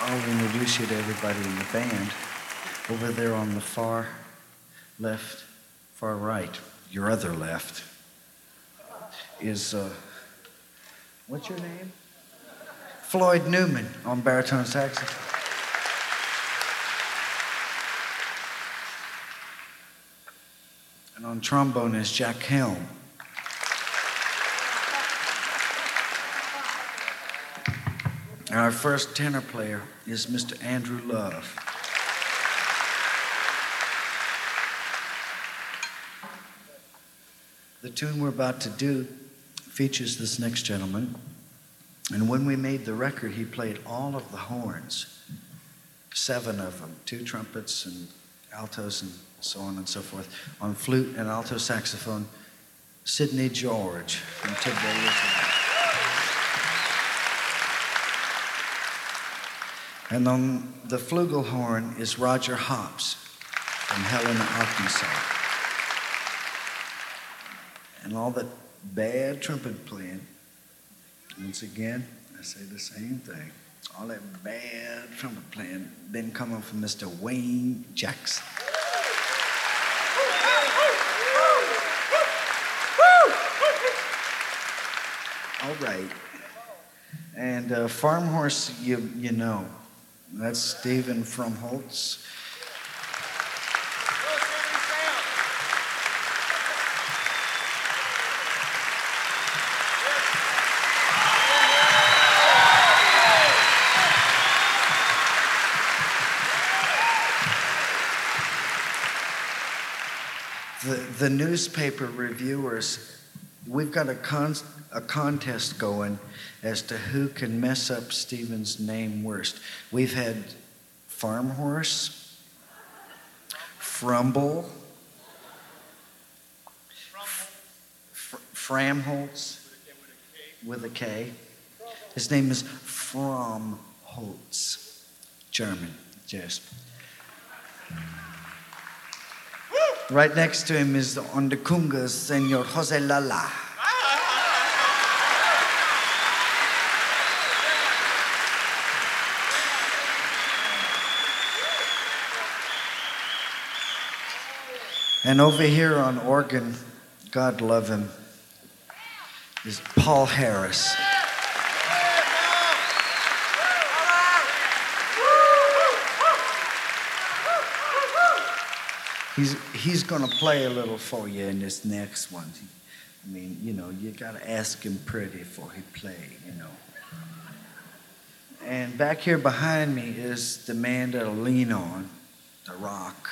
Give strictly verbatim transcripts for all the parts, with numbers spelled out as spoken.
I'll introduce you to everybody in the band. Over there on the far left, far right, your other left, is, uh, what's your name? Floyd Newman on baritone saxophone. And on trombone is Jack Helm. And our first tenor player is Mister Andrew Love. The tune we're about to do features this next gentleman. And when we made the record, he played all of the horns, seven of them, two trumpets and altos and so on and so forth. On flute and alto saxophone, Sidney George from Tidwell, Little. And on the flugelhorn is Roger Hops from Helena, Arkansas. And all that bad trumpet playing, once again, I say the same thing. All that bad trumpet playing been coming from Mister Wayne Jackson. All right. And uh, Farm Horse, you, you know. That's Stephen Fromholtz. The, the newspaper reviewers, we've got a, con- a contest going as to who can mess up Stephen's name worst. We've had Farm Horse, Frumble, F- Framholtz with a K. His name is Fromholtz, German, yes. Right next to him is on the congas, Senor Jose Lala. And over here on organ, God love him, is Paul Harris. He's, he's going to play a little for you in this next one. I mean, you know, you got to ask him pretty before he play, you know. And back here behind me is the man that'll lean on, the rock,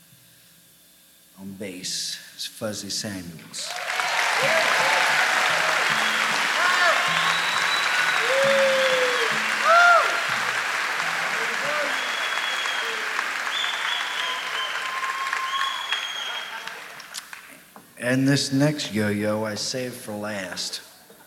on bass, is Fuzzy Samuels. And this next yo-yo I saved for last.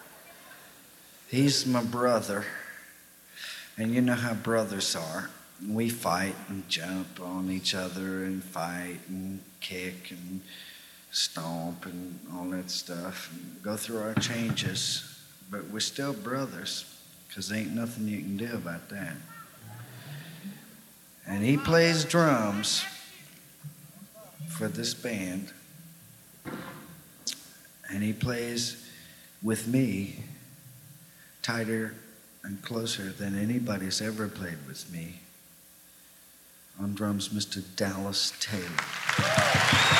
He's my brother. And you know how brothers are. We fight and jump on each other and fight and kick and stomp and all that stuff. And go through our changes. But we're still brothers, because there ain't nothing you can do about that. And he plays drums for this band. And he plays with me tighter and closer than anybody's ever played with me. On drums, Mister Dallas Taylor.